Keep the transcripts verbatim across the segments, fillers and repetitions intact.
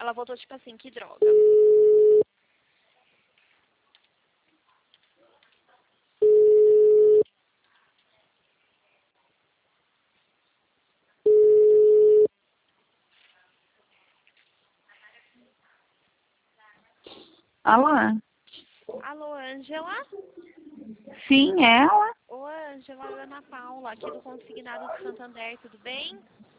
ela voltou tipo assim, que droga. Alô? Alô, Ângela? Sim, ela? Ô, Ângela, Ana Paula, aqui do Consignado do Santander, tudo bem?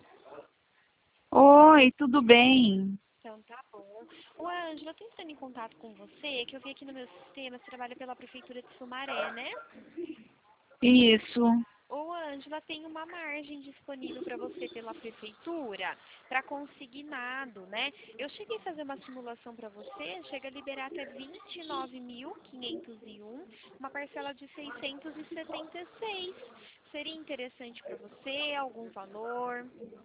Oi, tudo bem? Então tá bom. Ô, Ângela, eu tô entrando em contato com você, que eu vi aqui no meu sistema, você trabalha pela Prefeitura de Sumaré, né? Isso. Ô, Ângela, tem uma margem disponível para você pela prefeitura para consignado, né? Eu cheguei a fazer uma simulação para você, chega a liberar até vinte e nove mil quinhentos e um, uma parcela de seiscentos e setenta e seis. Seria interessante para você algum valor?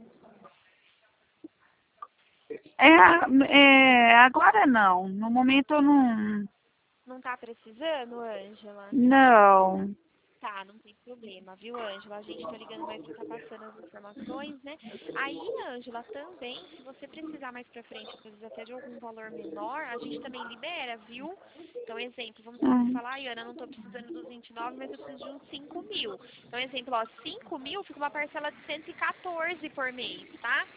É, é, agora não. No momento eu não. Não tá precisando, Ângela? Não. Tá, não tem problema, viu, Ângela? A gente tá ligando mais pra tá passando as informações, né? Aí, Ângela, também, se você precisar mais pra frente, às vezes até de algum valor menor, a gente também libera, viu? Então, exemplo, vamos supor, você Hum. falar, ai, Ana, não tô precisando dos vinte e nove, mas eu preciso de uns cinco mil. Então, exemplo, ó, cinco mil fica uma parcela de cento e quatorze por mês, tá?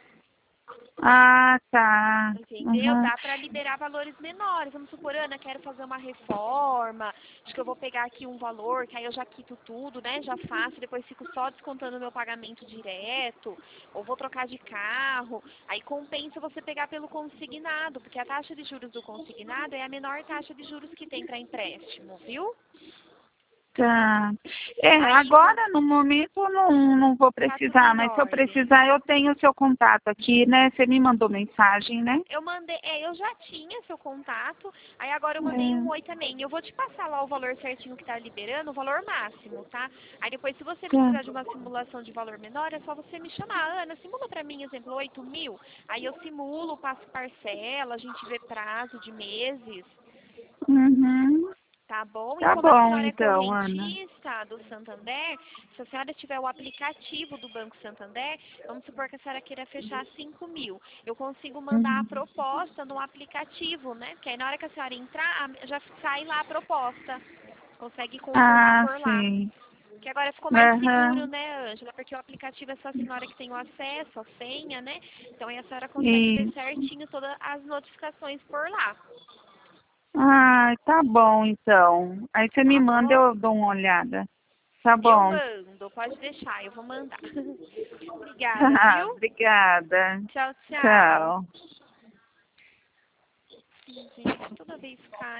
Ah, tá. Entendeu? Uhum. Dá para liberar valores menores. Vamos supor, Ana, quero fazer uma reforma, acho que eu vou pegar aqui um valor, que aí eu já quito tudo, né? Já faço, depois fico só descontando o meu pagamento direto, ou vou trocar de carro. Aí compensa você pegar pelo consignado, porque a taxa de juros do consignado é a menor taxa de juros que tem para empréstimo, viu? Tá. É, Aí agora no momento eu não, não vou tá tudo precisar, em mas se eu ordem. precisar eu tenho o seu contato aqui, né? Você me mandou mensagem, né? Eu mandei, é, eu já tinha seu contato, aí agora eu mandei um oi É, também. Eu vou te passar lá o valor certinho que tá liberando, o valor máximo, tá? Aí depois, se você tá. precisar de uma simulação de valor menor, é só você me chamar. Ana, simula pra mim, exemplo, oito mil. Aí eu simulo, passo parcela, a gente vê prazo de meses. Uhum. Tá bom? E Tá como a bom senhora é então, Ana. correntista do Santander, se a senhora tiver o aplicativo do Banco Santander, vamos supor que a senhora queira fechar cinco mil. Eu consigo mandar a Uhum. proposta no aplicativo, né? Que aí na hora que a senhora entrar, já sai lá a proposta. Consegue consultar Ah, por lá. sim. Que agora ficou mais seguro, Aham. né, Ângela? Porque o aplicativo é só a senhora que tem o acesso, a senha, né? Então aí a senhora consegue ver Isso. certinho todas as notificações por lá. Ah, tá bom então. Aí você me Tá manda, bom? eu dou uma olhada. Tá Eu bom. mando, pode deixar, eu vou mandar. Obrigada, viu? Obrigada. Tchau, tchau. Tchau. Ih, gente, toda vez cai.